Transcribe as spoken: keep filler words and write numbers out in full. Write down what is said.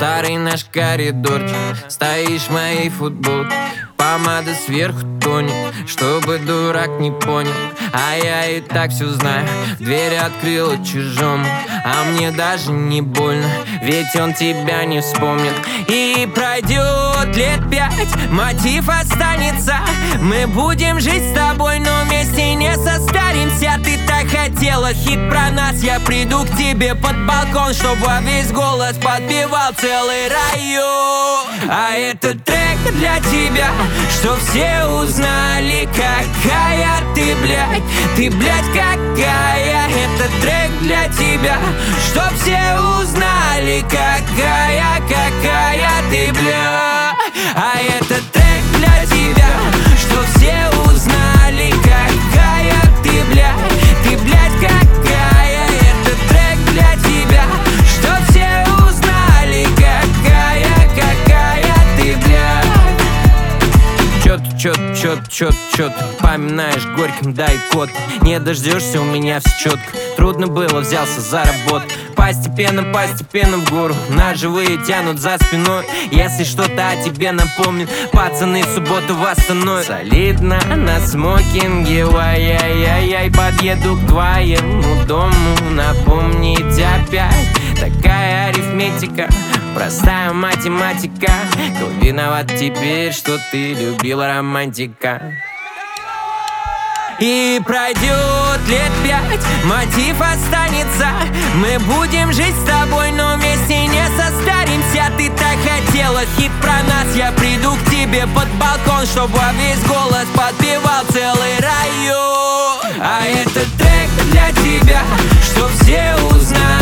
Старый наш коридорчик, стоишь в моей футболке. Помада сверху тонет, чтобы дурак не понял. А я и так все знаю, дверь открыла чужому. А мне даже не больно, ведь он тебя не вспомнит. И пройдет лет пять, мотив останется. Мы будем жить с тобой, но вместе не состаримся. Ты так хотела хит про нас, я приду к тебе под балкон, чтобы во весь голос подпевал целый район. А этот трек для тебя, что все узнали, какая ты, блядь. Ты, блядь, какая. Этот трек для тебя, что все узнали, какая, какая ты, блядь. А этот трек для тебя, что все узнали, какая ты, блядь. Ты, блядь, какая. Этот трек для тебя, что все узнали, какая, какая ты, блядь. Чёт, чёт, чёт, чёт, чёт, поминаешь горьким, дай код. Не дождешься, у меня все четко. Трудно было, взялся за работу. Постепенно, постепенно в гору. Ножевые тянут за спиной. Если что-то о тебе напомнит, пацаны в субботу восстановят. Солидно на смокинге, ай-яй-яй-яй. Подъеду к твоему дому, напомнить опять. Такая арифметика, простая математика. Кто виноват теперь, что ты любила романтика? И пройдет лет пять, мотив останется. Мы будем жить с тобой, но вместе не состаримся. Ты так хотела хит про нас, я приду к тебе под балкон, чтобы во весь голос подпевал целый район. А этот трек для тебя, что все узнали,